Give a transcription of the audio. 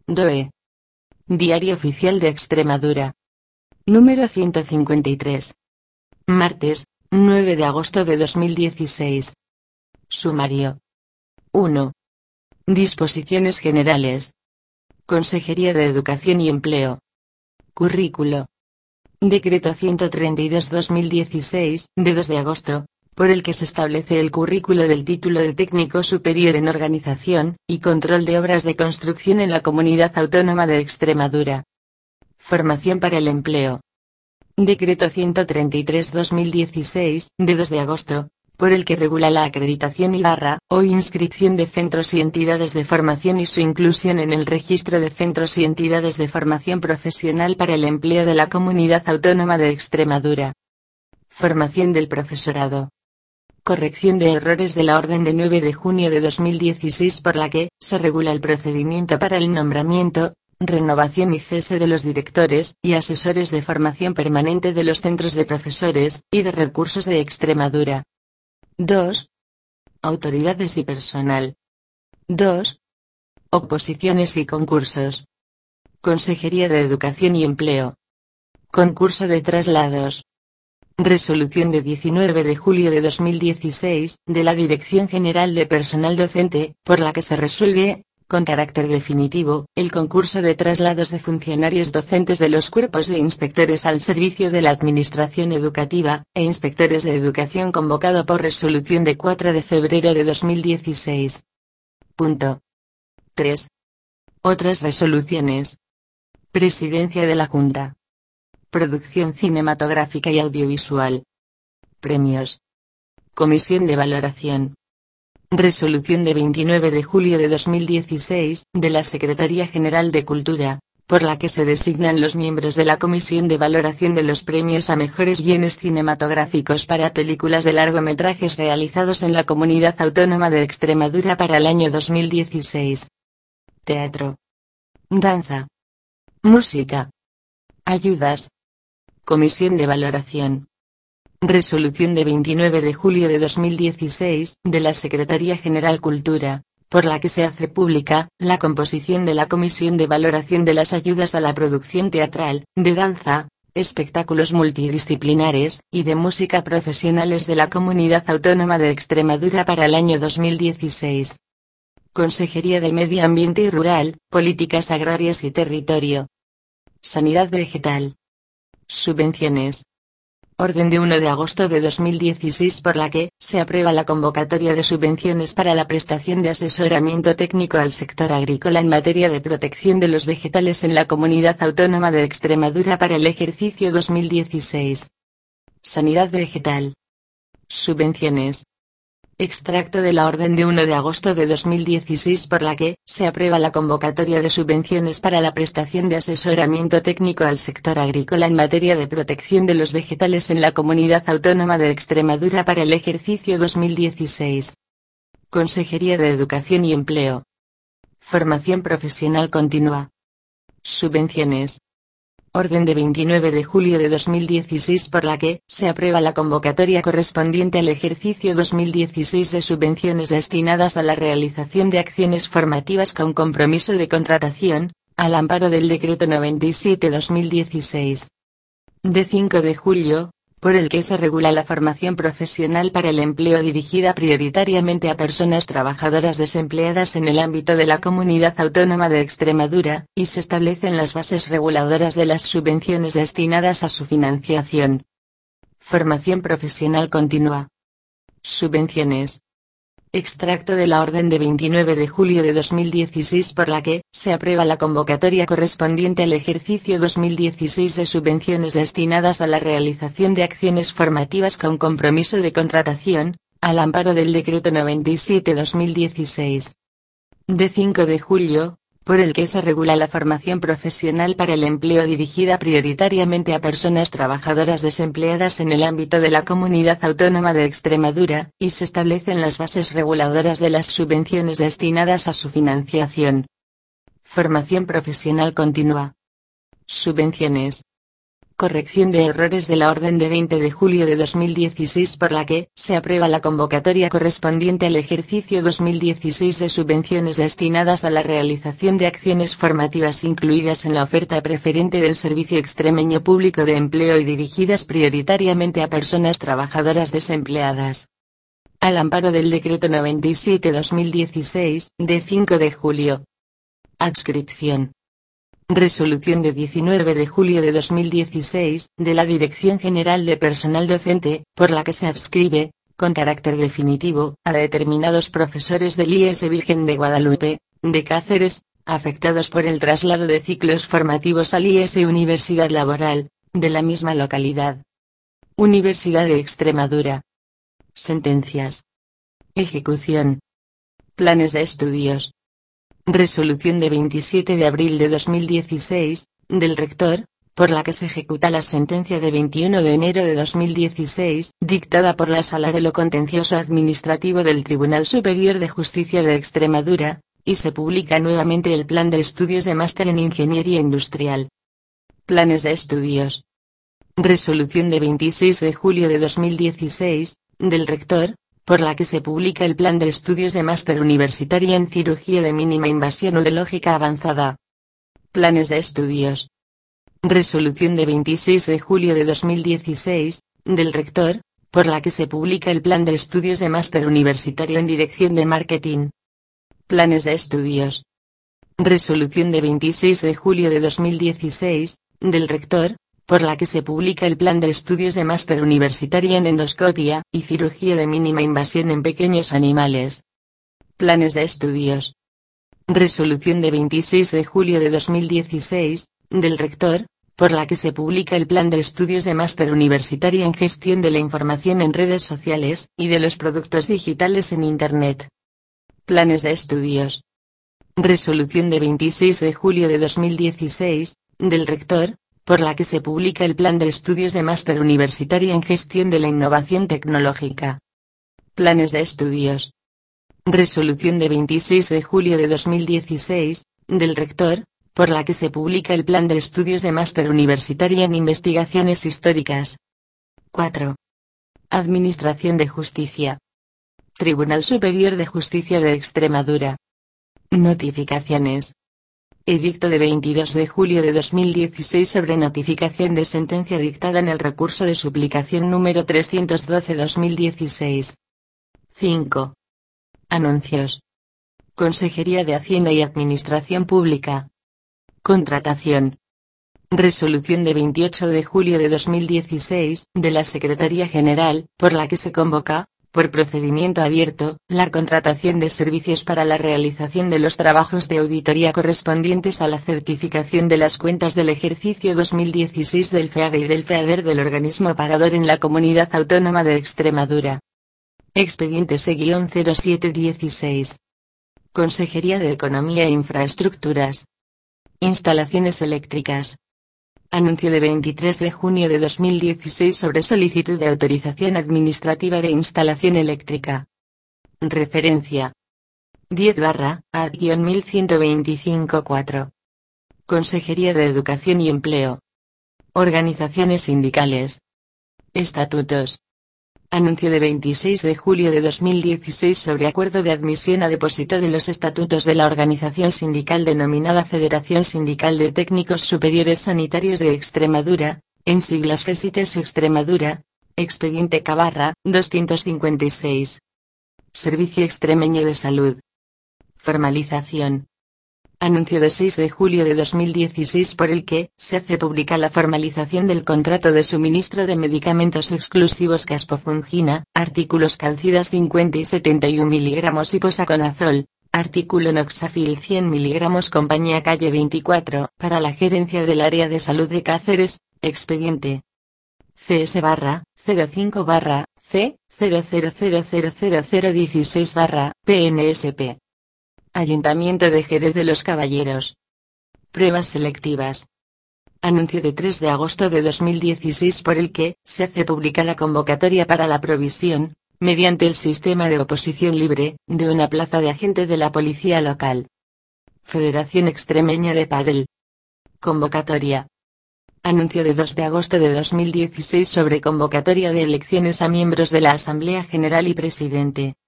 DOE. Diario Oficial de Extremadura. Número 153. Martes, 9 de agosto de 2016. Sumario. 1. Disposiciones generales. Consejería de Educación y Empleo. Currículo. Decreto 132/2016, de 2 de agosto, por el que se establece el currículo del título de técnico superior en organización y control de obras de construcción en la Comunidad Autónoma de Extremadura. Formación para el empleo. Decreto 133/2016, de 2 de agosto, por el que regula la acreditación o inscripción de centros y entidades de formación y su inclusión en el registro de centros y entidades de formación profesional para el empleo de la Comunidad Autónoma de Extremadura. Formación del profesorado. Corrección de errores de la Orden de 9 de junio de 2016 por la que se regula el procedimiento para el nombramiento, renovación y cese de los directores y asesores de formación permanente de los centros de profesores y de recursos de Extremadura. 2. Autoridades y personal. 2. Oposiciones y concursos. Consejería de Educación y Empleo. Concurso de traslados. Resolución de 19 de julio de 2016, de la Dirección General de Personal Docente, por la que se resuelve, con carácter definitivo, el concurso de traslados de funcionarios docentes de los cuerpos de inspectores al servicio de la Administración Educativa, e inspectores de educación convocado por resolución de 4 de febrero de 2016. Punto. 3. Otras resoluciones. Presidencia de la Junta. Producción cinematográfica y audiovisual. Premios. Comisión de valoración. Resolución de 29 de julio de 2016, de la Secretaría General de Cultura, por la que se designan los miembros de la Comisión de Valoración de los Premios a Mejores Guiones Cinematográficos para películas de largometrajes realizados en la Comunidad Autónoma de Extremadura para el año 2016. Teatro. Danza. Música. Ayudas. Comisión de valoración. Resolución de 29 de julio de 2016, de la Secretaría General Cultura, por la que se hace pública la composición de la Comisión de Valoración de las Ayudas a la Producción Teatral, de Danza, Espectáculos Multidisciplinares, y de Música Profesionales de la Comunidad Autónoma de Extremadura para el año 2016. Consejería de Medio Ambiente y Rural, Políticas Agrarias y Territorio. Sanidad Vegetal. Subvenciones. Orden de 1 de agosto de 2016 por la que se aprueba la convocatoria de subvenciones para la prestación de asesoramiento técnico al sector agrícola en materia de protección de los vegetales en la Comunidad Autónoma de Extremadura para el ejercicio 2016. Sanidad Vegetal. Subvenciones. Extracto de la orden de 1 de agosto de 2016 por la que se aprueba la convocatoria de subvenciones para la prestación de asesoramiento técnico al sector agrícola en materia de protección de los vegetales en la Comunidad Autónoma de Extremadura para el ejercicio 2016. Consejería de Educación y Empleo. Formación profesional continua. Subvenciones. Orden de 29 de julio de 2016 por la que se aprueba la convocatoria correspondiente al ejercicio 2016 de subvenciones destinadas a la realización de acciones formativas con compromiso de contratación, al amparo del Decreto 97/2016. De 5 de julio, por el que se regula la formación profesional para el empleo dirigida prioritariamente a personas trabajadoras desempleadas en el ámbito de la Comunidad Autónoma de Extremadura, y se establecen las bases reguladoras de las subvenciones destinadas a su financiación. Formación profesional continua. Subvenciones. Extracto de la orden de 29 de julio de 2016 por la que se aprueba la convocatoria correspondiente al ejercicio 2016 de subvenciones destinadas a la realización de acciones formativas con compromiso de contratación, al amparo del Decreto 97/2016. De 5 de julio, por el que se regula la formación profesional para el empleo dirigida prioritariamente a personas trabajadoras desempleadas en el ámbito de la Comunidad Autónoma de Extremadura, y se establecen las bases reguladoras de las subvenciones destinadas a su financiación. Formación profesional continua. Subvenciones. Corrección de errores de la orden de 20 de julio de 2016 por la que se aprueba la convocatoria correspondiente al ejercicio 2016 de subvenciones destinadas a la realización de acciones formativas incluidas en la oferta preferente del Servicio Extremeño Público de Empleo y dirigidas prioritariamente a personas trabajadoras desempleadas. Al amparo del Decreto 97/2016, de 5 de julio. Adscripción. Resolución de 19 de julio de 2016, de la Dirección General de Personal Docente, por la que se adscribe, con carácter definitivo, a determinados profesores del IES Virgen de Guadalupe, de Cáceres, afectados por el traslado de ciclos formativos al IES Universidad Laboral, de la misma localidad. Universidad de Extremadura. Sentencias. Ejecución. Planes de estudios. Resolución de 27 de abril de 2016, del Rector, por la que se ejecuta la sentencia de 21 de enero de 2016, dictada por la Sala de lo Contencioso Administrativo del Tribunal Superior de Justicia de Extremadura, y se publica nuevamente el Plan de Estudios de Máster en Ingeniería Industrial. Planes de estudios. Resolución de 26 de julio de 2016, del Rector, por la que se publica el Plan de Estudios de Máster Universitario en Cirugía de Mínima Invasión Urológica Avanzada. Planes de estudios. Resolución de 26 de julio de 2016, del Rector, por la que se publica el Plan de Estudios de Máster Universitario en Dirección de Marketing. Planes de estudios. Resolución de 26 de julio de 2016, del Rector, por la que se publica el Plan de Estudios de Máster Universitario en Endoscopia y Cirugía de Mínima Invasión en Pequeños Animales. Planes de estudios. Resolución de 26 de julio de 2016, del Rector, por la que se publica el Plan de Estudios de Máster Universitario en Gestión de la Información en Redes Sociales y de los Productos Digitales en Internet. Planes de estudios. Resolución de 26 de julio de 2016, del Rector, por la que se publica el Plan de Estudios de Máster Universitario en Gestión de la Innovación Tecnológica. Planes de estudios. Resolución de 26 de julio de 2016, del Rector, por la que se publica el Plan de Estudios de Máster Universitario en Investigaciones Históricas. 4. Administración de Justicia. Tribunal Superior de Justicia de Extremadura. Notificaciones. Edicto de 22 de julio de 2016 sobre notificación de sentencia dictada en el recurso de suplicación número 312/2016. 5. Anuncios. Consejería de Hacienda y Administración Pública. Contratación. Resolución de 28 de julio de 2016, de la Secretaría General, por la que se convoca, por procedimiento abierto, la contratación de servicios para la realización de los trabajos de auditoría correspondientes a la certificación de las cuentas del ejercicio 2016 del FEAGE y del FEADER del organismo pagador en la Comunidad Autónoma de Extremadura. Expediente S-0716. Consejería de Economía e Infraestructuras. Instalaciones eléctricas. Anuncio de 23 de junio de 2016 sobre solicitud de autorización administrativa de instalación eléctrica. Referencia. 10/AD-1125-4. Consejería de Educación y Empleo. Organizaciones sindicales. Estatutos. Anuncio de 26 de julio de 2016 sobre acuerdo de admisión a depósito de los estatutos de la organización sindical denominada Federación Sindical de Técnicos Superiores Sanitarios de Extremadura, en siglas FESITES Extremadura, expediente K/256. Servicio Extremeño de Salud. Formalización. Anuncio de 6 de julio de 2016 por el que se hace pública la formalización del contrato de suministro de medicamentos exclusivos Caspofungina, artículos Calcidas 50 y 71 mg y Posaconazol, artículo Noxafil 100 mg Compañía Calle 24, para la Gerencia del Área de Salud de Cáceres, expediente CS/05/C 00000016/PNSP. Ayuntamiento de Jerez de los Caballeros. Pruebas selectivas. Anuncio de 3 de agosto de 2016 por el que se hace pública la convocatoria para la provisión, mediante el sistema de oposición libre, de una plaza de agente de la Policía Local. Federación Extremeña de Pádel. Convocatoria. Anuncio de 2 de agosto de 2016 sobre convocatoria de elecciones a miembros de la Asamblea General y Presidente.